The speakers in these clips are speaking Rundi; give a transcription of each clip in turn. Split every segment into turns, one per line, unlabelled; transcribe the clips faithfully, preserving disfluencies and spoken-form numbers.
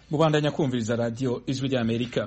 mubandanya kumviriza radio Ijwi ry'Amerika.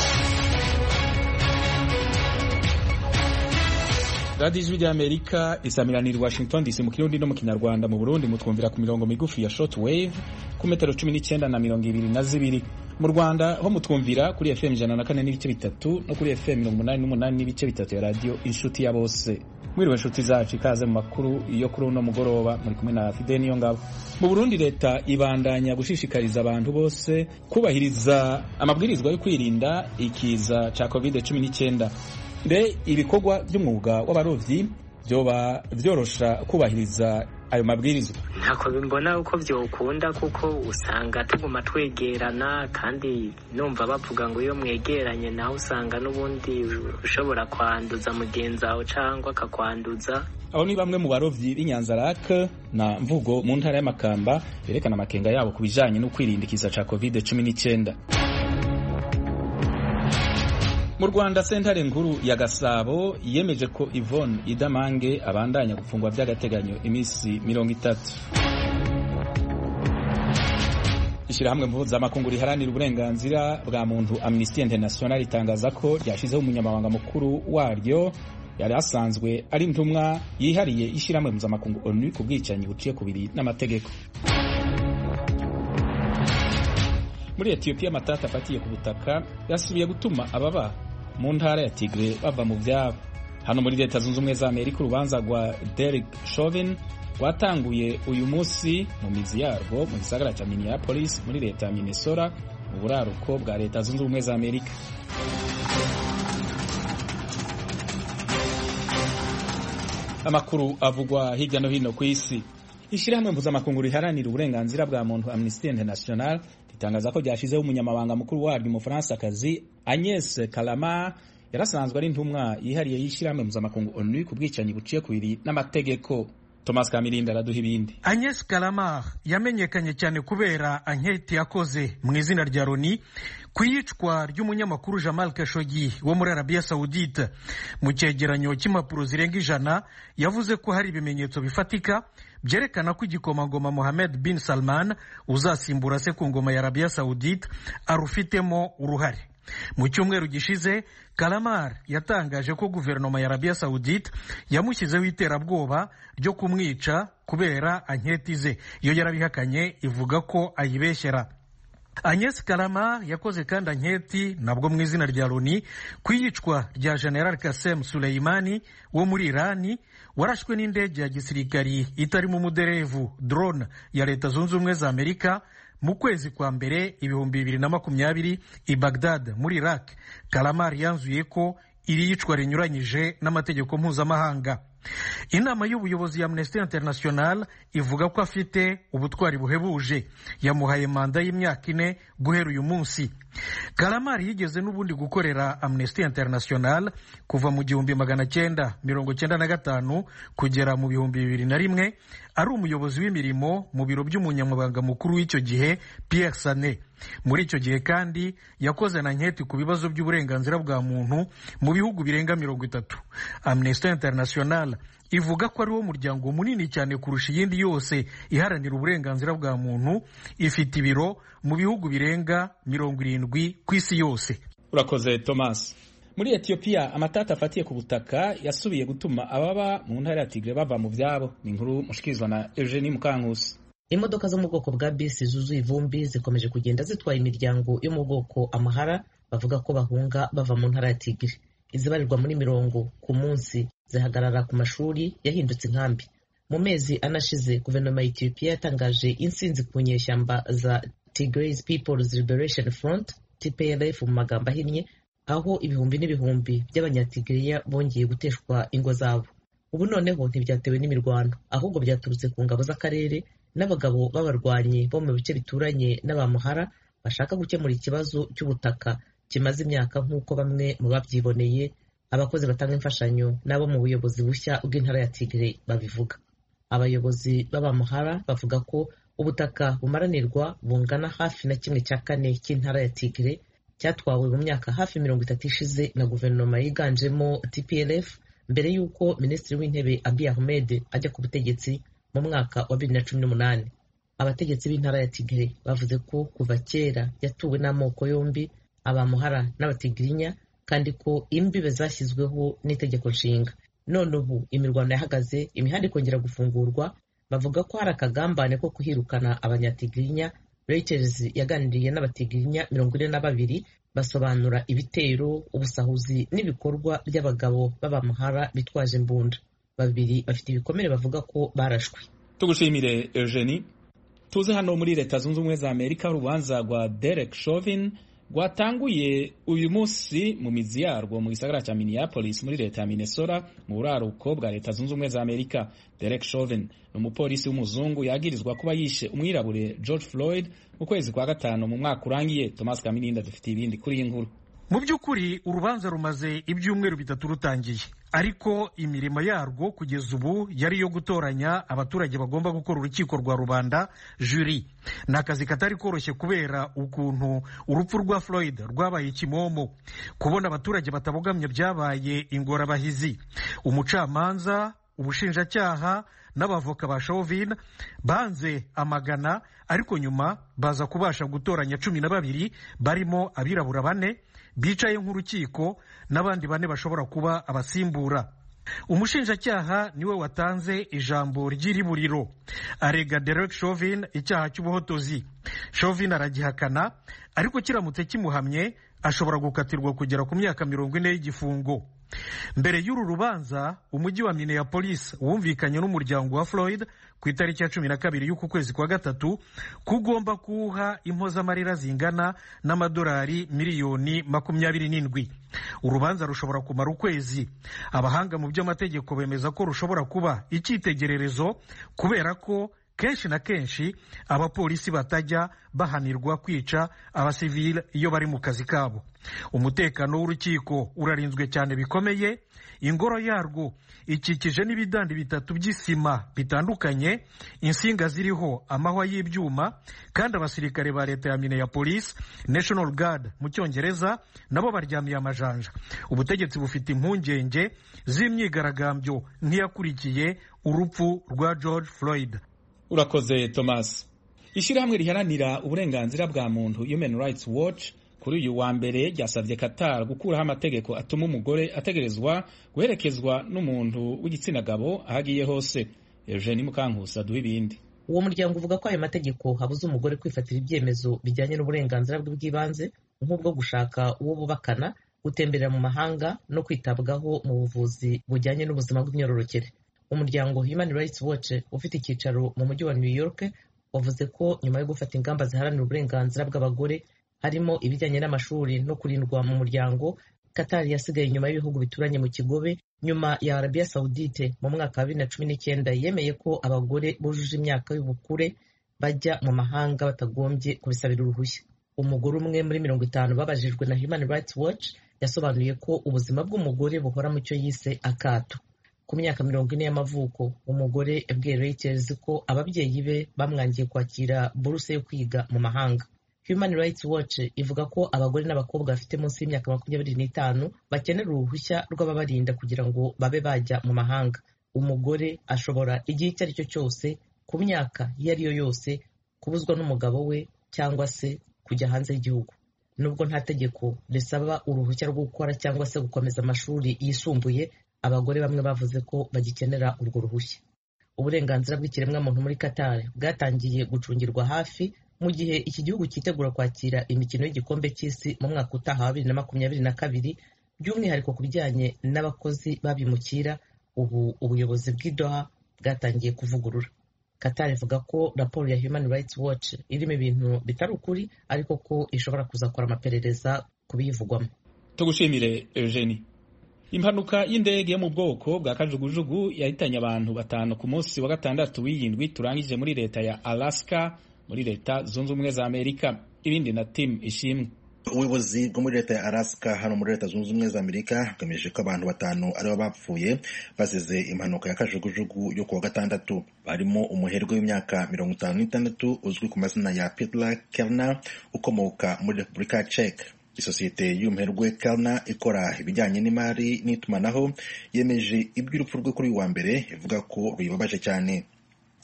Radio Ijwi ry'Amerika isamiranira Washington D C mu Kirundi no mu Kinyarwanda. Mu Burundi mutwumvira ku mirongo migufi ya shortwave ku metero cumi n'icyenda na mirongo ibiri na zibiri. Mu Rwanda ho mutwumvira kuri F M ijana na kane n'ibice bitatu no kuri F M mirongo umunani n'umunani n'ibice bitatu ya radio Inshuti ya Bose. Mwiriwe nshuti zacu, ikaze mu makuru iyo kuri uno mugoroba muri kumwe na Fidel Niyongabo. Mu Burundi leta ibandanya gushishikariza abantu bose kubahiriza amabwirizwa yo kwirinda ikiza ca covid cumi n'icyenda. Mbe ibikorwa by'umwuga w'abarovyi byoba vyorosha kubahiriza ayo mabwirizwa?
Ntako bimbona uko vyokunda, kuko usanga tuguma twegerana, kandi numva bavuga ngo iyo mwegeranye naho usanga n'ubundi ushobora kwanduza mugenzi wawe cyangwa akakwanduza.
Abo ni bamwe mu barovyi b'Inyanzarake na Mvugo mu ntara y'Amakamba berekana amakenga yabo kubijanye no kwirinda ikiza ca covid cumi n'icyenda. Mu Rwanda sentare nkuru ya Gasabo yemeje ko Yvonne Idamange abandanya gufungwa by'agateganyo imisi mirongo itatu. Ishirahamwe mpuzamakungu riharanira uburenganzira bwa muntu Amnesty International itangaza ko ryashizeho umunyamabanga mukuru waryo yari asanzwe ari intumwa yihariye ishirahamwe mpuzamakungu O N U ku bwicanyi buciye kubiri n'amategeko. Muri Ethiopia amatata afatiye ku butaka yasubiye gutuma ababa mu ntara ya Tigre bava mu vyabo. Hano muri Leta Zunze Ubumwe za Amerika urubanza rwa Derek Chauvin rwatanguye uyu munsi mu mizi yarwo mu gisagara ca Minneapolis muri leta ya Minnesota mu buraruko bwa Leta Zunze Ubumwe za Amerika. Amakuru avugwa hirya no hino ku isi. Ishirahamwe mpuzamakungu riharanira uburenganzira bwa muntu Amnesty International ritangaza ko ryashizeho umunyamabanga mukuru waryo mu Faransa-kazi Agnès Calama yarasanzwe ari intumwa yihariye y'ishirahamwe mpuzamakungu O N U ku bwicanyi buciye kubiri n'amategeko. Thomas Kamirinda araduha ibindi.
Agnès Calama yamenyekanye cyane kubera anketi yakoze mu izina rya Loni kwiyicwa ry'umunyamakuru Jamal Khashoggi wo muri Arabia Saudite. Mu cyegeranyo cy'impapuro zirenga ijana yavuze ko hari ibimenyetso bifatika byerekana ko igikomangoma Mohammed bin Salman uzasimbura se ku ngoma ya Arabia Saudite arufitemo uruhare. Mu cyumweru gishize Kalamar yatangaje ko guverinoma ya Arabia Saudite yamushyizeho iterabwoba ryo kumwica kubera anketi ze. Iyo yarabihakanye ivuga ko ayibeshyera. Agnès Calama yakoze kandi anketi nabwo mu izina rya Loni kwiyicwa rya General Qasem Soleimani wo muri Irani warashwe n'indege ya gisirikari itarimo umuderevu drone ya Leta Zunze Ubumwe za Amerika mu kwezi kwa mbere ibihumbi bibiri na makumyabiri i Baghdad muri Iraq. Kalamar yanzuye ko iri yicwa rinyuranyije n'amategeko mpuzamahanga. Inama y'ubuyobozi ya Amnesty International ivuga ko afite ubutwari buhebuje, yamuhaye manda y'imyaka ine guhera uyu munsi. Kalamar yigeze n'ubundi gukorera Amnesty International kuva mu gihumbi magana cyenda mirongo cyenda na gatanu kugera mu bihumbi bibiri na rimwe, ari umuyobozi w'imirimo mu biro by'umunyamabanga mukuru w'icyo gihe Pierre Sané. Muri icyo gihe kandi yakoze na nketi ku bibazo by'uburenganzira bwa muntu mu bihugu birenga mirongo itatu. Amnesty International ivuga ko ari wo muryango munini cyane kurusha iyindi yose iharanira uburenganzira bwa muntu, ifite ibiro mu bihugu birenga mirongo irindwi ku isi yose.
Urakoze Thomas. Muri Ethiopia amatata afatiye ku butaka yasubiye gutuma ababa mu ntara ya Tigre bava mu vyabo. Ni inkuru mushikizwa na Eugenie Mukankusi.
Imodoka zo mu bwoko bwa bisi zuzuye ivumbi zikomeje kugenda zitwaye imiryango yo mu bwoko amahara bavuga ko bahunga bava mu ntara ya Tigre. Izibarirwa muri mirongo ku munsi zihagarara ku mashuri yahindutse inkambi. Mu mezi anashize guverinoma ya Ethiopia yatangaje insinzi ku nyeshyamba za Tigray People's Liberation Front T P L F mu magambo ahinnye, aho ibihumbi n'ibihumbi by'abanyatigreya bongeye guteshwa ingo zabo. Ubu noneho ntibyatewe n'imirwano, ahubwo byaturutse ku ngabo z'akarere n'abagabo b'abarwanyi bo mu bice bituranye n'abamuhara bashaka gukemura ikibazo cy'ubutaka kimaze imyaka nk'uko bamwe mu babyiboneye abakozi batanga imfashanyo n'abo mu buyobozi bushya bw'intara ya Tigre babivuga. Abayobozi b'abamuhara bavuga ko ubutaka bumaranirwa bungana hafi na kimwe cya kane cy'intara ya Tigre cyatwawe mu myaka hafi mirongo itatu ishize na guverinoma yiganjemo T P L F mbere y'uko Minisitiri w'Intebe Abiy Ahmed ajya ku butegetsi mu mwaka wa bibiri na cumi n'umunani. abategetsi b'intara ya Tigre bavuze ko kuva kera yatuwe n'amoko yombi, abamuhara n'abatigirinya, kandi ko imbibe zashyizweho n'itegeko nshinga. None ubu imirwano yahagaze, imihanda ikongera gufungurwa. Bavuga ko hari akagambane ko kuhirukana abanyatigirinya. Reuters yaganiriye n'abatigirinya mirongo ine na babiri basobanura ibitero, ubusahuzi n'ibikorwa by'abagabo b'abamuhara bitwaje imbunda. Babiri bafite ibikomere bavuga ko barashwe.
Tugushimire Eugenie. Tuze hano muri Leta Zunze Ubumwe za Amerika, urubanza rwa Derek Chauvin rwatanguye uyu munsi mu mizi yarwo mu gisagara cya Minneapolis muri leta ya Minnesota mu buraruko bwa Leta Zunze Ubumwe za Amerika. Derek Chauvin ni umupolisi w'umuzungu yagirizwa kuba yishe umwirabure George Floyd mu kwezi kwa gatanu mu mwaka urangiye. Thomas Kamininda dufite ibindi kuri iyi nkuru.
Mu by'ukuri urubanza rumaze ibyumweru bitatu rutangiye, ariko imirimo yarwo kugeza ubu yari yo gutoranya abaturage bagomba gukora urukiko rwa rubanda, jury. Ni akazi katari koroshye kubera ukuntu urupfu rwa Floyd rwabaye ikimomo. Kubona abaturage batabogamye byabaye ingorabahizi. Umucamanza, ubushinjacyaha n'abavoka ba Chauvin banze amagana, ariko nyuma baza kubasha gutoranya cumi na babiri barimo abirabura bane bicaye nk'urukiko n'abandi bane bashobora kuba abasimbura. Umushinjacyaha niwe watanze ijambo ry'iriburiro, arega Derek Chauvin icyaha cy'ubuhotozi. Chauvin aragihakana, ariko kiramutse kimuhamye ashobora gukatirwa kugera ku myaka mirongo ine y'igifungo. Mbere y'uru rubanza, umujyi wa Minneapolis wumvikanye n'umuryango wa Floyd ku itariki ya cumi na kabiri y'uku kwezi kwa gatatu kugomba kuha impozamarira zingana n'amadolari miliyoni makumyabiri n'indwi. Urubanza rushobora kumara ukwezi. Abahanga mu by'amategeko bemeza ko rushobora kuba icyitegererezo kubera ko kenshi na kenshi abapolisi batajya bahanirwa kwica abasivile iyo bari mu kazi kabo. Umutekano w'urukiko urarinzwe cyane bikomeye. Ingoro yarwo ikikije n'ibidandi bitatu by'isima bitandukanye, insinga ziriho amahwa y'ibyuma, kandi abasirikare ba leta ya Minneapolis, National Guard mu cyongereza, nabo baryamiye amajanja. Ubutegetsi bufite impungenge z'imyigaragambyo nk'iyakurikiye urupfu rwa George Floyd.
Urakoze Thomas. Ishyirahamwe riharanira uburenganzira bwa muntu Human Rights Watch kuri uyu wa mbere ryasabye Qatar gukuraho amategeko atuma umugore ategerezwa guherekezwa n'umuntu w'igitsina gabo ahagiye hose. Eugenie Mukankusa duha ibindi.
Uwo muryango uvuga ko ayo mategeko habuza umugore kwifatira ibyemezo bijyanye n'uburenganzira bwe bw'ibanze, nk'ubwo gushaka uwo bubakana, gutemberera mu mahanga no kwitabwaho mu buvuzi bujyanye n'ubuzima bw'imyororokere. Umuryango Human Rights Watch ufite icyicaro mu mujyi wa New York wavuze ko nyuma yo gufata ingamba ziharanira uburenganzira bw'abagore, harimo ibijyanye n'amashuri no kurindwa mu muryango, Qatar yasigaye inyuma y'ibihugu bituranye mu kigobe. Nyuma ya Arabia Saudite mu mwaka wa bibiri na cumi n'icyenda yemeye ko abagore bujuje imyaka y'ubukure bajya mu mahanga batagombye kubisabira uruhushya. Umugore umwe muri mirongo itanu babajijwe na Human Rights Watch yasobanuye ko ubuzima bw'umugore buhora mu cyo yise akato. Ku myaka mirongo ine y'amavuko, umugore yabwiye Reuters ko ababyeyi be bamwangiye kwakira buruse yo kwiga mu mahanga. Human Rights Watch ivuga ko abagore n'abakobwa bafite munsi y'imyaka makumyabiri n'itanu bakenera uruhushya rw'ababarinda kugira ngo babe bajya mu mahanga. Umugore ashobora igihe icyo ari cyo cyose, ku myaka iyo ari yo yose, kubuzwa n'umugabo we cyangwa se kujya hanze y'igihugu. Nubwo nta tegeko risaba uruhushya rwo gukora cyangwa se gukomeza amashuri yisumbuye, abagore bamwe bavuze ko bagikenera urwo ruhushya. Uburenganzira bw'ikiremwamuntu muri Qatar bwatangiye gucungirwa hafi mu gihe iki gihugu cyitegura kwakira imikino y'igikombe cy'isi mu mwaka utaha wa bibiri na makumyabiri na kabiri, by'umwihariko ku bijyanye n'abakozi babimukira. Ubu ubuyobozi bw'i Doha bwatangiye kuvugurura. Qatar ivuga ko raporo ya Human Rights Watch irimo ibintu bitari ukuri, ariko ko ishobora kuzakora amaperereza ku biyivugwamo.
Tugushimire Eugenie. Impanuka y'indege yo mu bwoko bwa kajugujugu yahitanye abantu batanu ku munsi wa gatandatu w'iyindwi turangije muri leta ya Alaska muri Leta Zunze Ubumwe za Amerika. Ibindi na Tim Ishimwe.
Ubuyobozi bwo muri leta ya Alaska hano muri Leta Zunze Ubumwe za Amerika bwemeje ko abantu batanu aribo bapfuye bazize impanuka ya kajugujugu yo kuwa gatandatu. Barimo umuherwe w'imyaka mirongo itanu n'itandatu uzwi ku mazina ya Petr Kellner ukomoka muri Repubulika ya Czech. Isosiyete y'umuherwe Kellner ikora ibijyanye n'imari n'itumanaho yemeje iby'urupfu rwe kuri uyu wa mbere, ivuga ko ruyibabaje cyane.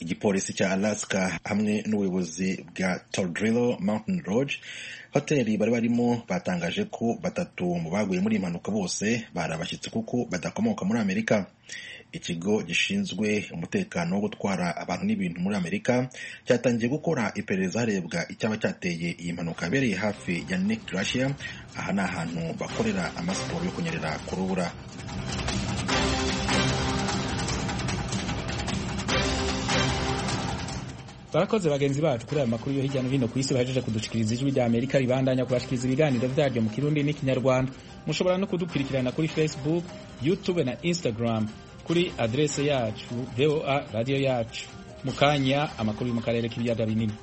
igipolisi cya Alaska hamwe n'ubuyobozi bwa Tordrillo Mountain Lodge hoteli bari barimo batangaje ko batatu mu baguye muri impanuka bose bari abashyitsi kuko badakomoka muri Amerika. Ikigo gishinzwe umutekano wo gutwara abantu n'ibintu muri Amerika cyatangiye gukora iperereza harebwa icyaba cyateye iyi mpanuka yabereye hafi ya Lake Glacier. Aha ni ahantu bakorera amasiporo yo kunyerera ku rubura.
Barakoze bagenzi bacu kuri aya makuru yo hirya no hino ku isi bahejeje kudushikiriza ijwi rya Amerika ribandanya kubashikiriza ibiganiro byaryo mu Kirundi n'Ikinyarwanda. Mushobora no kudukurikirana kuri Facebook, YouTube na Instagram kuri adrese yacu V O A Radio Yacu. Mukanya amakuru yo mu karere k'ibiyaga binini.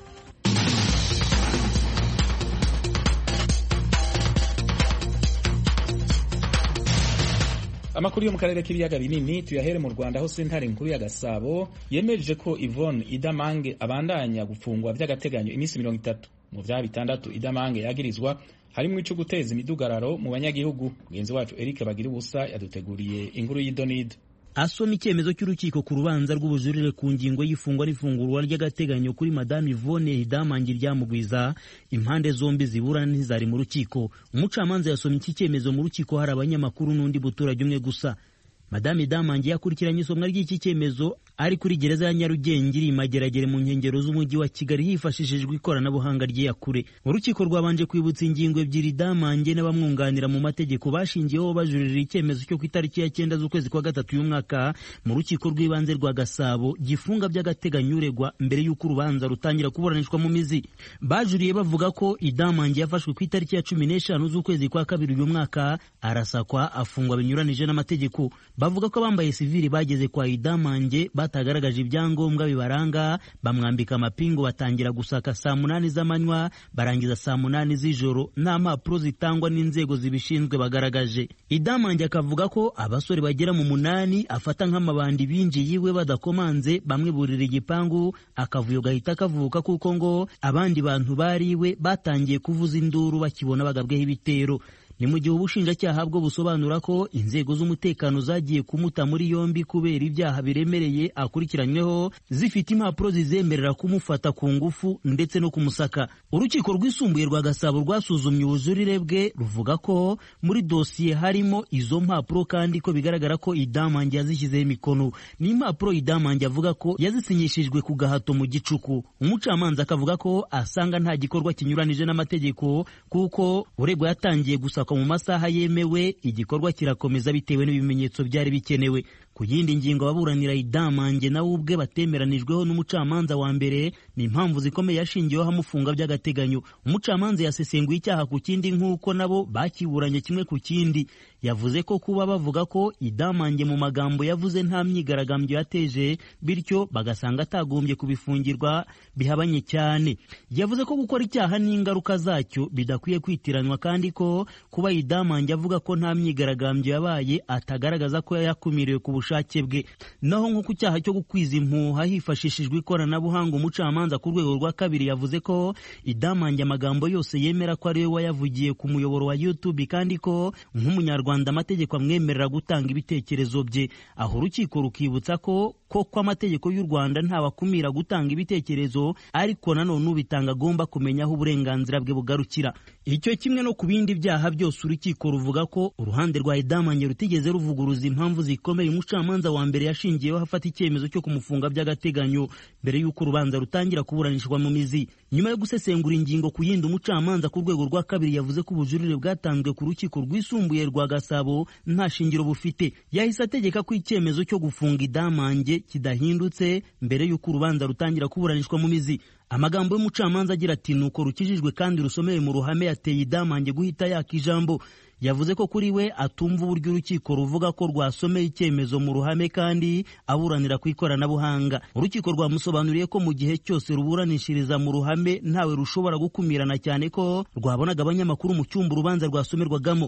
Amakuru yo mu karere k'ibiyaga binini tuyahere mu Rwanda aho sentare nkuru ya Gasabo yemeje ko Yvonne Idamange abandanya gufungwa by'agateganyo iminsi mirongo itatu. Mu byaha bitandatu Idamange yagirizwa harimo ico guteza imidugararo mu banyagihugu. Mugenzi wacu Eric Bagiribusa yaduteguriye inkuru y'Idonido.
Asoma icyemezo cy'urukiko ku rubanza rw'ubujurire ku ngingo y'ifungwa n'ifungurwa ry'agateganyo kuri Madame Yvonne Idamange ryamugwiza, impande zombi ziburana ntizari mu rukiko. Umucamanza yasomye iki cyemezo mu rukiko hari abanyamakuru n'undi buturage umwe gusa. Madame Idamange yakurikiranye isomwa ry'iki cyemezo ari kuri gereza ya Nyarugenge iri Mageragere mu nkengero z'umujyi wa Kigali hifashishijwe ikoranabuhanga ry'iyakure. Urukiko rwabanje kwibutsa ingingo ebyiri Idamange n'abamwunganira mu mategeko bashingiyeho bajurira icyemezo cyo ku itariki ya cyenda z'ukwezi kwa gatatu y'umwaka mu rukiko rw'ibanze rwa Gasabo gifunga by'agateganyo uregwa mbere y'uko urubanza rutangira kuburanishwa mu mizi. Bajuriye bavuga ko Idamange yafashwe ku itariki ya cumi n'eshanu z'ukwezi kwa kabiri uyu mwaka arasakwa afungwa binyuranije n'amategeko. Bavuga ko bambaye sivili bageze kwa Idamange batagaragaje ibyangombwa bibaranga, bamwambika amapingu batangira gusaka saa munani z'amanywa barangiza saa munani z'ijoro nta mpapuro zitangwa n'inzego zibishinzwe bagaragaje. Idamange akavuga ko abasore bagera mu munani afata nk'amabandi binjiye iwe badakomanze, bamwe burira igipangu akavuyo gahita kavuka kuko ngo abandi bantu bariwe batangiye kuvuza induru bakibona bagabweho ibitero. Ni mu gihe ubushinjacyaha bwo busobanura ko inzego z'umutekano zagiye kumuta muri yombi kubera ibyaha biremereye akurikiranyweho zifite impapuro zizemerera kumufata ku ngufu ndetse no kumusaka. Urukiko rwisumbuye rwa Gasabo rwasuzumye ubujurire bwe ruvuga ko muri dosiye harimo izo mpapuro kandi ko bigaragara ko Idamange yazishyizeho imikono. Ni impapuro Idamange avuga ko yazisinyishijwe ku gahato mu gicuku. Umucamanza akavuga ko asanga nta gikorwa kinyuranije n'amategeko kuko uregwa yatangiye gusaka mu masaha yemewe, igikorwa kirakomeza bitewe n'ibimenyetso byari bikenewe. Ku yindi ngingo ababuranira Idamange nawe ubwe batemeranijweho n'umucamanza wa mbere ni impamvu zikomeye yashingiyeho amufunga by'agateganyo. Umucamanza yasesenguye icyaha ku kindi nk'uko nabo bakiburanye kimwe ku kindi. Yavuze ko kuba bavuga ko Idamange mu magambo yavuze nta myigaragambyo yateje bityo bagasanga atagombye kubifungirwa bihabanye cyane. Yavuze ko gukora icyaha n'ingaruka zacyo bidakwiye kwitiranwa kandi ko kuba Idamange avuga ko nta myigaragambyo yabaye atagaragaza ko yakumiriwe ku bushake bwe. Naho nko ku cyaha cyo gukwiza impuha hifashishijwe ikoranabuhanga, umucamanza ku rwego rwa kabiri yavuze ko Idamange amagambo yose yemera ko ari we wayavugiye ku muyoboro wa YouTube kandi ko nk'umunyarwanda amategeko amwemerera gutanga ibitekerezo bye. Aho urukiko rukibutsa ko koko amategeko y'u Rwanda ntabakumira gutanga ibitekerezo ariko nanone ubitanga agomba kumenya aho uburenganzira bwe bugarukira. Icyo kimwe no ku bindi byaha byose urukiko ruvuga ko uruhande rwa Idamange rutigeze ruvuguruza impamvu zikomeye umucamanza wa mbere yashingiyeho hafata icyemezo cyo kumufunga by'agateganyo mbere y'uko urubanza rutangira kuburanishwa mu mizi. Nyuma yo gusesengura ingingo ku yindi, umucamanza ku rwego rwa kabiri yavuze ko ubujurire bwatanzwe ku rukiko rwisumbuye rwa Gasabo nta shingiro bufite. Yahise ategeka ko icyemezo cyo gufunga Idamange kidahindutse mbere y'uko urubanza rutangira kuburanishwa mu mizi. Amagambo y'umucamanza agira ati nuko rukijijwe kandi rusomeye mu ruhame yateye Idamange guhita yaka ijambo. Yavuze ko kuri we atumva uburyo urukiko ruvuga ko rwasomeye icyemezo mu ruhame kandi aburanira ku ikoranabuhanga. Urukiko rwamusobanuriye ko mu gihe cyose ruburanishiriza mu ruhame ntawe rushobora gukumirana cyane ko rwabonaga abanyamakuru mu cyumba urubanza rwasomerwagamo.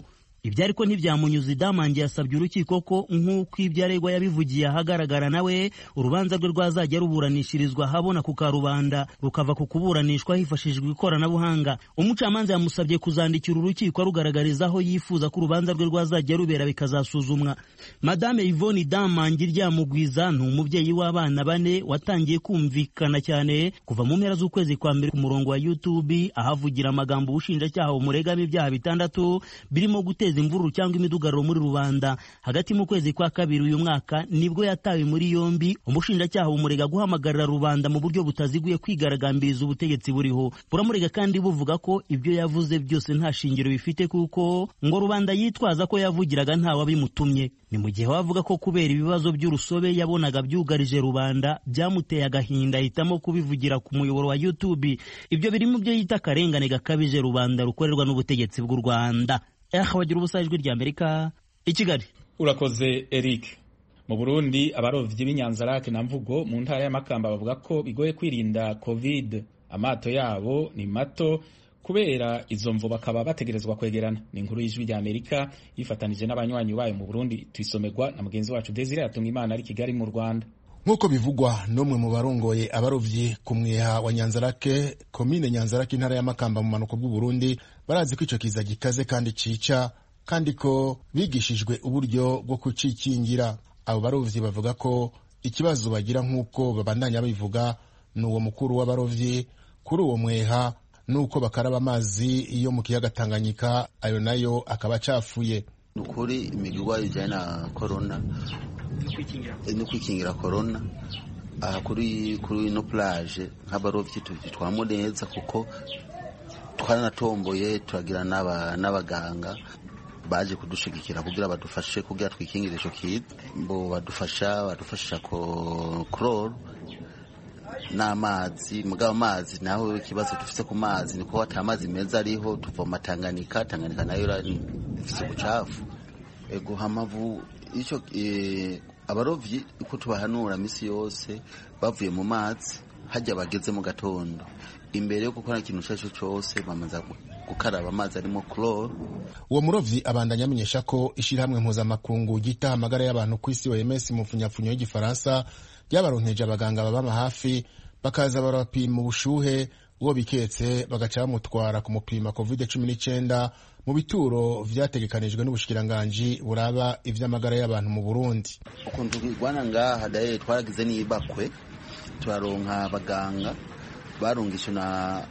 ibyo ariko ntibyamunyuze. Idamange yasabye urukiko ko nk'uko ibyo aregwa yabivugiye ahagaragara nawe urubanza rwe rwazajya ruburanishirizwa habona ku karubanda rukava ku kuburanishwa hifashishijwe ikoranabuhanga. Umucamanza yamusabye kuzandikira urukiko arugaragariza aho yifuza ko urubanza rwe rwazajya rubera bikazasuzumwa. Madame Yvonne Idamange Ryamugwiza ni umubyeyi w'abana bane watangiye kumvikana cyane kuva mu mpera z'ukwezi kwa mbere ku murongo wa YouTube ahavugira amagambo ubushinjacyaha bumuregamo ibyaha bitandatu birimo guteza imvururu cyangwa imidugararo muri rubanda. Hagati mu kwezi kwa kabiri uyu mwaka nibwo yatawe muri yombi, umushinjacyaha bumurega guhamagarira rubanda mu buryo butaziguye kwigaragambiriza ubutegetsi buriho. Buramurega kandi buvuga ko ibyo yavuze byose nta shingiro bifite kuko ngo rubanda yitwaza ko yavugiraga nta wabimutumye. Ni mu gihe wavuga ko kubera ibibazo by'urusobe yabonaga byugarije rubanda byamuteye agahinda ahitamo kubivugira ku muyoboro wa YouTube. Ibyo biri mu byo yita akarengane gakabije rubanda rukorerwa n'ubutegetsi bw'u Rwanda. Eh bagira ubusa ijwi rya Amerika i Kigali.
Urakoze Eric. Mu Burundi abarovyi b'Inyanzarake na Mvugo mu ntara y'Amakamba bavuga ko bigoye kwirinda Covid. Amato yabo ni mato kubera izo mvu bakaba bategerezwa kwegerana. Ni inkuru y'ijwi rya Amerika yifatanije n'abanywanyi bayo mu Burundi twisomerwa na mugenzi wacu Desire Atungimana ari Kigali mu Rwanda.
Nkuko bivugwa n'umwe mu barongoye abarovyi ku mweha wa Nyanzarake, komine Nyanzarake intara y'Amakamba mu manuko bw'u Burundi, barazi ko ico kiza gikaze kandi cica kandi ko bigishijwe uburyo bwo kucikingira. Abo barovyi bavuga ko ikibazo bagira nk'uko babandanya bivuga n'uwo mukuru w'abarovyi kuri uwo mweha nuko bakaraba amazi iyo mu kiyaga Tanganyika, ayo nayo akaba acafuye.
Nukuri imigirwa ijanye na corona no kwikingira corona aha kuri kuri no plage nk'abarovyi twitwamo neza kuko twaranatomboye turagira n'aba n'abaganga baje kudushigikira kugira badufashe kugira twikingire ico kiza. Bo badufasha badufasha ko chloro n'amazi. Mugabo amazi naho ikibazo dufise ku mazi niko atamazi meza ariho tuvoma Tanganyika. Tanganyika nayo ifise ubucafu. Ego hamavu ico e, abarovyi uko tubahanura misi yose bavuye mu mazi hajya bageze mu gatondo imbere yo gukora ikintu cyacu cyose bamaza gukaraba amazi arimo chloro.
Uwo murovyi abandanya amenyesha ko ishirahamwe mpuzamakungu gita amagara y'abantu ku isi O M S mu funyafunyo y'igifaransa byabaronkeje abaganga baba hafi bakaza barapima ubushuhe uwo biketse bagaca bamutwara kumupima covid cumi n'icyenda mu bituro vyategekanijwe n'ubushikiranganji buraba ivy'amagara y'abantu mu Burundi.
Ukuntu twigwana ngaha daye twaragize n'ibakwe turaronka abaganga barungisha na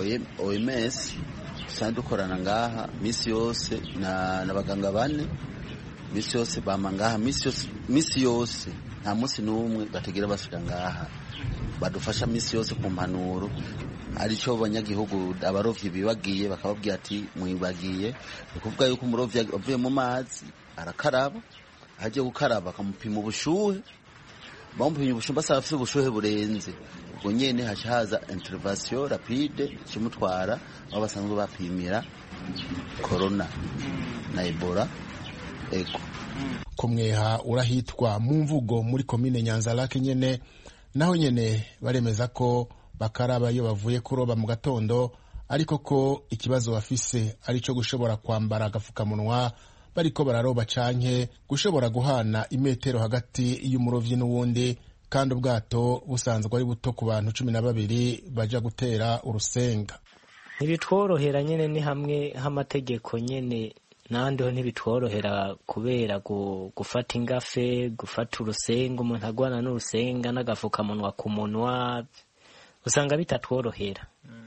O M S sandi dukorana ngaha misi yose na n'abaganga bane misi yose bama ngaha misi yose misi yose nta munsi n'umwe bategera bashika ngaha badufasha misi yose ku mpanuro arico abanyagihugu abarovyi bibagiye bakababwira ati mwibagiye ukuvuga yuko umurovyi avuye mu mazi arakaraba aje gukaraba akamupima ubushuhe bampimye ubushuhe basaba afite ubushuhe burenze ubwo nyene haca haza intervention rapide kimutwara aho basanzwe bapimira corona na Ebola. Ego
kumweha urahitwa mu Mvugo muri komine Nyanzarake nyene naho nyene baremeza ko bakaraba iyo bavuye kuroba mu gatondo ariko ko ikibazo bafise ari cyo gushobora kwambara agafukamunwa bariko bararoba canke gushobora guhana imetero hagati y'umurovyi n'uwundi kandi ubwato busanzwe ari buto ku bantu cumi na babiri baja gutera urusenga.
Ntibitworohera nyene ni hamwe h'amategeko nyene nandi ho ntibitworohera kubera gufata ingafe gufata urusenga umuntu agwana n'urusenga n'agafukamunwa ku munwa usanga bitatworohera.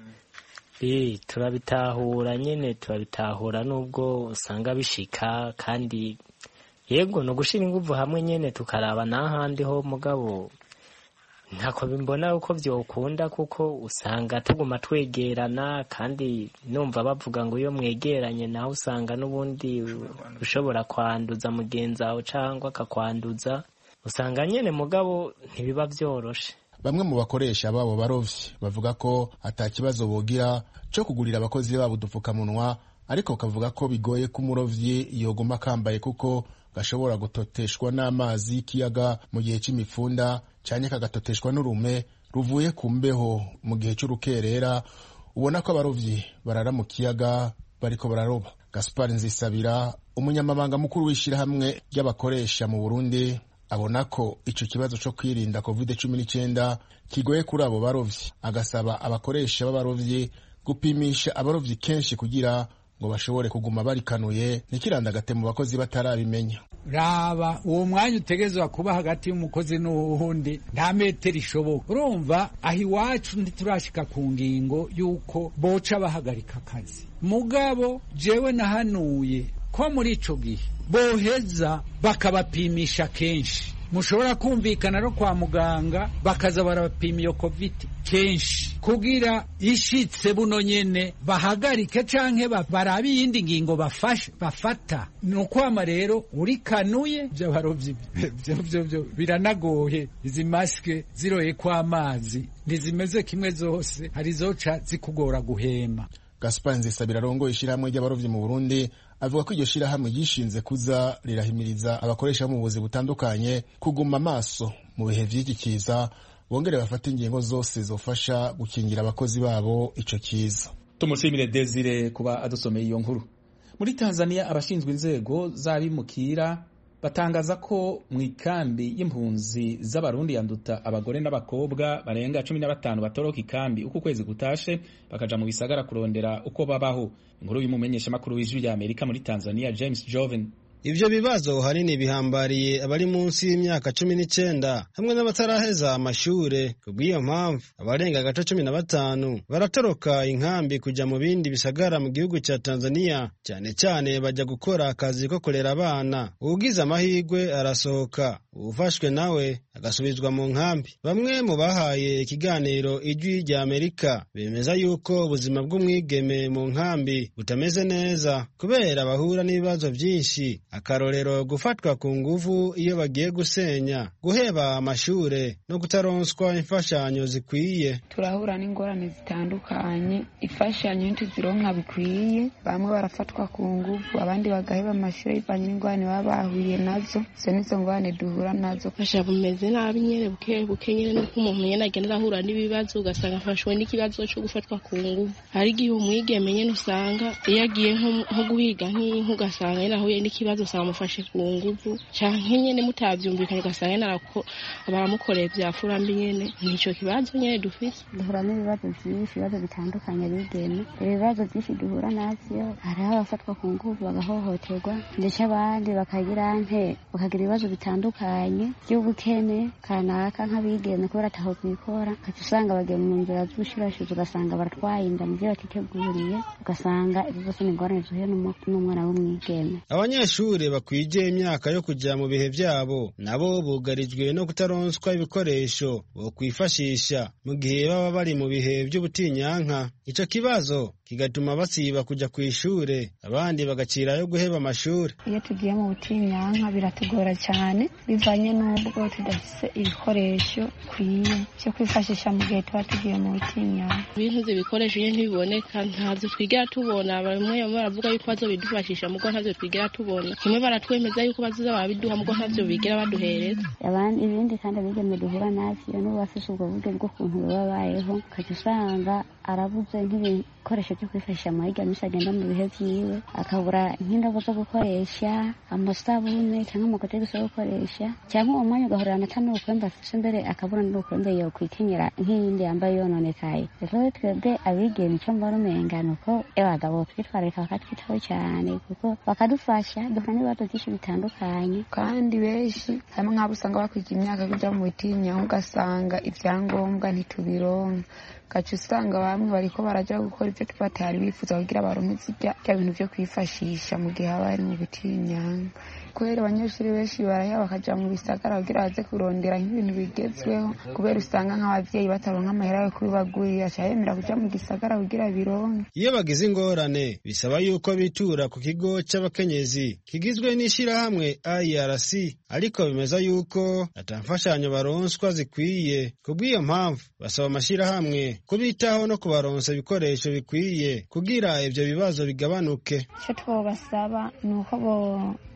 Eh turabitahura nyene turabitahura nubwo usanga bishika kandi yego no gushira inguvu hamwe nyene tukaraba nahandi ho mugabo ntako bimbona uko vyokunda kuko usanga tuguma twegerana kandi numva bavuga ngo iyo mwegeranye naho usanga nubundi ushobora kwanduza mugenzawe cyangwa akakwanduza usanga nyene mugabo ntibiba vyoroshe.
Bamwe mu bakoresha babo barovyi bavuga ko atakibazo bogira cyo kugurira abakozi babo udupfukamunwa ariko kavuga ko bigoye ko umurovyi yoguma kambaye kuko gashobora gutoteshwa n'amazi y'ikiyaga mu gihe c'imifunda cyane kagatoteshwa n'urume ruvuye ku mbeho mu gihe cy'urukerera. Ubona ko abarovyi barara mu kiyaga bariko bararoba. Gaspar Nzisabira umunyamabanga mukuru w'ishirahamwe ry'abakoresha mu Burundi abona ko ico kibazo co kwirinda covid cumi n'icyenda kigoye kuri abo barovyi, agasaba abakoresha b'abarovyi gupimisha abarovyi kenshi kugira ngo bashobore kuguma barikanuye ntikirandagate mu bakozi batarabimenya.
Raba uwo mwanya utegezwa kuba hagati y'umukozi n'uwundi nta metero ishoboka. Urumva aho iwacu ntiturashika ku ngingo y'uko boca bahagarika akazi, mugabo jewe nahanuye ko muri ico gihe boheza bakabapimisha kenshi. Mushobora kumvikana no kwa muganga bakaza barabapima iyo covid kenshi kugira ishitse buno nyene bahagarike canke barabe iyindi ngingo bafashe bafata. Nukwama rero urikanuye by'abarovyi byo byo biranagoye. Izi maske ziroye kwa amazi ntizimeze kimwe zose, hari zoca zikugora guhema.
Gaspar Nzisabira arongoye ishirahamwe ry'abarovyi mu Burundi avuga ko iryo shirahamwe gishinze kuza rirahimiriza abakoresha mu buzi butandukanye kuguma amaso mu bihe vy'iki kiza, bongere bafata ingingo zose zofasha gukingira abakozi babo ico kiza.
Tumushimire Desire kuba adusomeye iyo nkuru. Muri Tanzania abashinzwe inzego z'abimukira batangaza ko mu ikambi y'impunzi z'abarundi yanduta abagore n'abakobwa barenga cumi na batanu batoroka ikambi uko kwezi gutashe bakaja mu bisagara kurondera uko babaho. Inkuru y'umumenyesha makuru w'ijwi rya Amerika muri Tanzania James Joven.
Ivyo bibazo hanini bihambariye abari munsi y'imyaka cumi n'icyenda hamwe n'abataraheza amashure. Kubw'iyo mpamvu abarenga gato cumi na batanu baratoroka inkambi kuja mu bindi bisagara mu gihugu ca Tanzania, cyane cyane baja gukora akazi ko kurera abana. Ugize amahirwe arasohoka, ufashwe nawe agasubizwa mu nkambi. Bamwe mu bahaye ikiganiro ijwi rya Amerika bemeza yuko ubuzima bw'umwigeme mu nkambi butameze neza kubera bahura n'ibibazo byinshi. Akarorero gufatwa ku nguvu iyo bagiye gusenya, guheba amashure no kutaronswa imfashanyo zikwiye.
Turahura n'ingorane zitandukanye, imfashanyo ntituzironka bikwiye, bamwe barafatwa ku nguvu abandi bagaheba amashure bivanye n'ingorane baba bahuye nazo. Izo nizo ngorane duhura nazo.
Fasha bumeze nabi nyene buke buke nyene nuko umuntu nyene agenda ahura n'ibibazo ugasanga afashwe n'ikibazo cyo gufatwa ku nguvu. Hari igihe umwigeme nyene usanga iyo agiye nko guhiga nk'inka ugasanga nyene ahuye n'ikibazo samufashe ku nguvu canke nyene mutavyumvikanye ugasanga narako baramukoreye vyafura mbi nyene. Nico kibazo nyene dufise.
Duhura n'ibibazo vyinshi, ibibazo bitandukanye bigeme. Ibibazo vyinshi duhura navyo, hari abafatwa ku nguvu bagahohoterwa ndetse abandi bakagira nte bakagira ibibazo bitandukanye by'ubukene kanaka nk'abigeme kubera ataho kwikora, kaca usanga bagiye mu nzira z'ubushirashizo ugasanga baratwaye inda mu byo batiteguriye, ugasanga ibibazo n'ingorane zuhuye n'umwana w'umwigeme.
Abanyeshuri bakwije imyaka yo kuja mu bihe vyabo nabo bugarijwe no kutaronswa ibikoresho bo kwifashisha mu gihe baba bari mu bihe by'ubutinyanka. Ico kibazo kigatuma basiba kuja kw'ishure, abandi bagacira yo guheba amashure.
Iyo tugiye mu butinyanka biratugora cyane bivanye n'ubwo tudafise ibikoresho kwiye cyo kwifashisha mu gihe tuba tugiye mu butinyanka.
Ibintu z'ibikoresho nyene ntibiboneka, ntavyo twigera tubona. Bamwe baravuga yuko bazobidufashisha mugo ntavyo twigera tubona. Kimwe baratwemeza yuko bazoza babiduha mugo ntavyo bigera baduhereza.
Abandi ibindi kandi abigeme duhura navyo n'ubu bafise ubwo buryo bwo kuntu babayeho, kaca usanga arabuze nk'ibikoresho byo kwifashisha mu higa misi agenda mu bihe vyiwe, akabura nk'indobo zo gukoresha, amasabune cyangwa amakotegisi yo gukoresha, cyangwa uwo mwanya ugahurira na tano ukwembe afise mbere akabura n'ukwembe yo kwikenyera nk'iyindi yambaye yononekaye. Rero twebwe abigeme icyo mbona umenga nuko abagabo twitwararika bakatwitaho cyane kuko bakadufasha. Duhura n'ibibazo byinshi bitandukanye
kandi benshi hamwe nk'abo usanga bakwiga imyaka kuja mu butinyanka ugasanga ivyangombwa ntitubironka, kaca usanga bamwe bariko baraja gukora ivyo tubatari bifuza kugira baronke zirya bintu vyo kwifashisha mu gihe bari mu butinyanka. Kubera abanyeshuri benshi baraya bakaja mu bisagara kugira baze kurondera nk'ibintu bigezweho, kubera usanga nk'abavyeyi bataronka amahera yo kubibagurira aca yemera kuja mu gisagara kugira bironke.
Iyo bagize ingorane bisaba yuko bitura ku kigo c'abakenyezi kigizwe n'ishirahamwe I R C, ariko bimeza yuko atamfashanyo baronswa zikwiye. Kubw'iyo mpamvu basaba amashirahamwe kubitaho no kubaronsa ibikoresho bikwiye kugira ivyo bibazo bigabanuke.
Ico twobasaba nuko bo botuba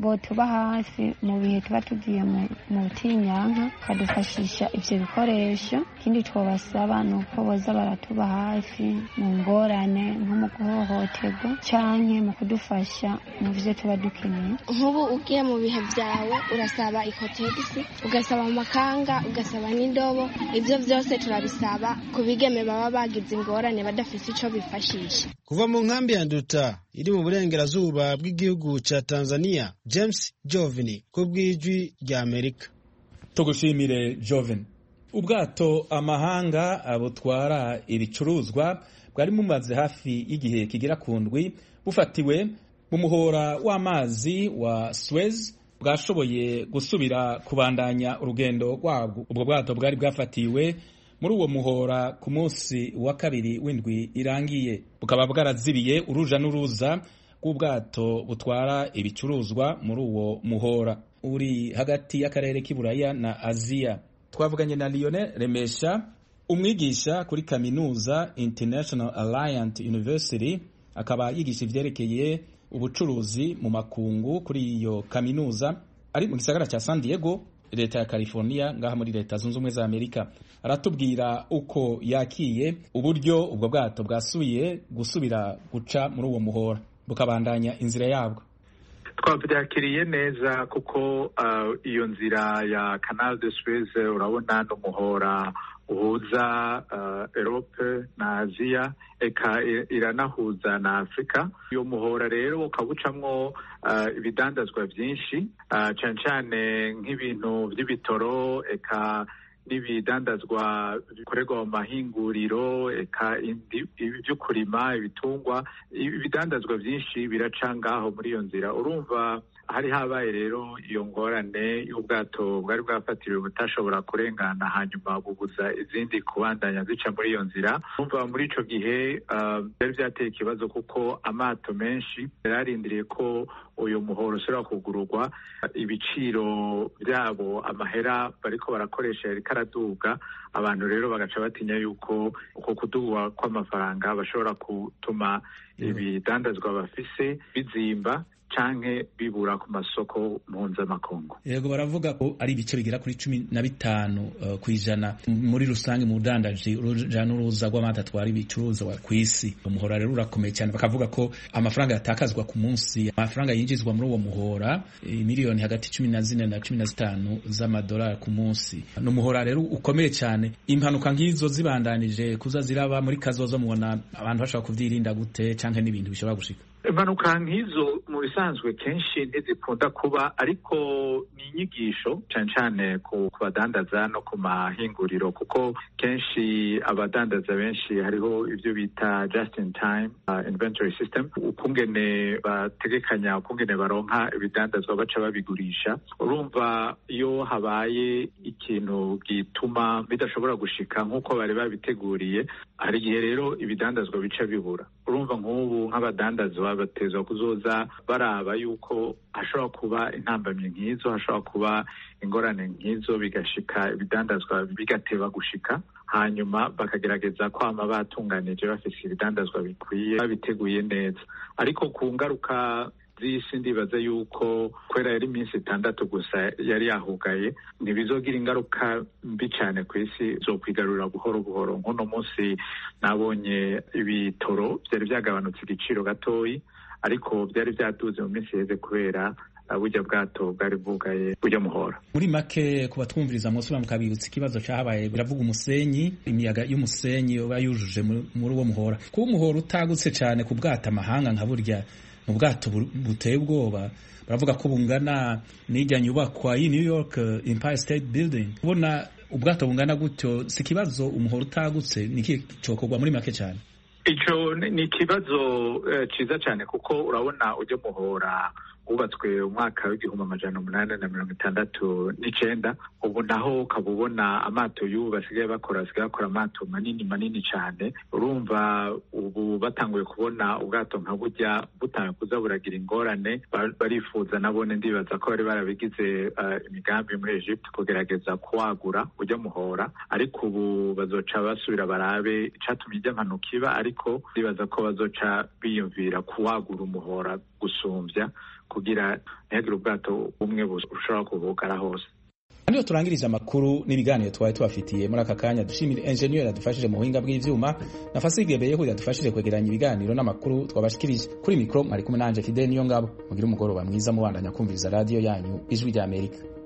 hafi mu bihe tuba tugiye mu butinyanka, bakadufashisha ivyo bikoresho. Ikindi twobasaba ni uko boza baratuba hafi mu ngorane nko mu guhohoterwa canke mu kudufasha mu vyo tuba dukeneye.
Nk'ubu ugiye mu bihe vyawe urasaba ikotegisi, ugasaba amakanga, ugasaba n'indobo. Ivyo vyose turabisaba ku bigeme baba bagize ingorane badafise ico bifashisha.
Kuva mu nkambi ya Nduta iri mu burengerazuba bw'igihugu ca Tanzania, James Jovini ku bw'ijwi rya Amerika.
Tugushimire Joven. Ubwato amahanga abutwara ibicuruzwa bwari mumaze hafi y'igihe kigera ku ndwi bufatiwe mu muhora w'amazi wa Suez bwashoboye gusubira kubandanya urugendo rwabwo. Ubwo bwato bwari bwafatiwe muri uwo muhora ku munsi wa kabiri w'indwi irangiye, bukaba bwarazibiye uruja n'uruza rw'ubwato butwara ibicuruzwa muri uwo muhora uri hagati y'akarere k'Iburaya na Aziya. Twavuganye na Lionel Remesha, umwigisha kuri kaminuza International Alliance University, akaba yigisha ivyerekeye ubucuruzi mu makungu kuri iyo kaminuza ari mu gisagara ca San Diego, leta ya California, ngaha muri leta zunze ubumwe za Amerika. Aratubwira uko yakiye uburyo ubwo bwato bwasubiye gusubira guca muri uwo muhora bukabandanya inzira yabwo.
Twabyakiriye neza kuko uh, iyo nzira ya Canal de Suez urabona n'umuhora uhuza uh, Europe na Aziya, eka iranahuza na Afrika. Iyo muhora rero ukabucamwo uh, ibidandazwa byinshi uh, cyane cyane nk'ibintu by'ibitoro, eka n'ibidandazwa bikorerwa mu mahinguriro, eka ibyo kurima, ibitungwa, ibidandazwa byinshi biraca ngaho muri iyo nzira. Urumva hari habaye rero iyo ngorane y'ubwato bwari bwafatiriwe butashobora kurengana, hanyuma bubuza izindi kubandanya zica muri iyo nzira. Urumva muri ico gihe byari uh, byateye ikibazo kuko amato menshi yararindiriye ko uyu muhoro usubira kugururwa, ibiciro byabo, amahera bariko barakoresha yari karaduga. Abantu rero bagaca batinya yuko uko kuduga kw'amafaranga bashobora gutuma ibidandazwa bafise bizimba canke bibura ku masoko mpuzamakungu.
Yego, baravuga ko ari ibice bigera kuri cumi na bitanu uh, kwijana muri rusange mu budandaji uruja n'uruza rw'amata atwara ibicuruzwa kw'isi. Umuhora rero urakomeye cyane, bakavuga ko amafaranga yatakazwa ku munsi, amafaranga yinjizwa muri uwo muhora miliyoni hagati cumi na zine na cumi na zitanu z'amadolari ku munsi. N'umuhora rero ukomeye cyane. Impanuka nk'izo zibandanije kuza ziraba muri kazoza, mubona abantu bashobora kuvyirinda gute canke n'ibintu bishobora gushika?
Impanuka nk'izo mu bisanzwe kenshi ntizikunda kuba, ariko ni inyigisho cyane cyane ku badandaza no ku mahinguriro, kuko kenshi abadandaza benshi hariho ibyo bita just in time uh, inventory system, ukungene bategekanya, ukungene baronka ibidandazwa baca babigurisha. Urumva iyo habaye ikintu gituma bidashobora gushika nk'uko bari babiteguriye, hari igihe rero ibidandazwa bica bibura. Urumva nk'ubu nk'abadandazwa batezwa kuzoza baraba yuko hashobora kuba intambamye nk'izo, hashobora kuba ingorane nk'izo, bigashika ibidandazwa bigateba gushika, hanyuma bakagerageza kwama batunganije bafise ibidandazwa bikwiye, babiteguye neza. Ariko ku ngaruka z'isi ndibaza yuko kwera yari iminsi itandatu gusa yari yahugaye, ntibizogira ingaruka mbi cyane ku isi, zo kwigarurira buhoro buhoro. Nk'uno munsi nabonye ibitoro byari byagabanutse igiciro gatoyi, ariko byari byaduze mu minsi yeze kubera burya bwato bwari bwugaye burya muhora.
Muri make ku batwumviriza mwose mukabibutsa ikibazo cyahabaye, biravuga umusenyi, imiyaga y'umusenyi uba yujuje muri uwo muhora. Kuba umuhora utagutse cyane ku bwato amahanga nka burya mu bwato buteye ubwoba, baravuga ko bungana n'ijya nyubakwa y'i New York Empire State Building. Ubona ubwato bungana gutyo si kibazo, umuhora utagutse niki cokorwa muri make cyane?
Ico ni ikibazo uh, ciza cyane, kuko urabona ujya muhora wubatswe umwaka w'igihumbi amajana umunani na mirongo itandatu n'icenda. Ubu naho ukaba ubona amato y'ubu basigaye bakora basigaye bakora amato manini manini cyane. Urumva ubu batanguye kubona ubwato nka burya butanguye kuza buragira ingorane, barifuza nabone ndibaza ko bari barabigize uh, imigambi muri Egypt kugerageza kuwagura ujya muhora, ariko ubu bazoca basubira barabe icatumye ijya mpanuka iba, ariko ndibaza ko bazoca biyumvira kuwagura umuhora gusumvya, kugira ntihagire ubwato bumwe bushobora kubugara hose.
Niyo turangirije amakuru n'ibiganiro twari tubafitiye muri aka kanya. Dushimira engineer yadufashije mu buhinga bw'ivyuma na Fasige Beyeho yadufashije kwegeranya ibiganiro n'amakuru twabashikirije. Kuri mikro mwari kumwe nanje Fidel Niyongabo. Mugira umugoroba mwiza mubandanya kumviriza radio yanyu Ijwi rya Amerika.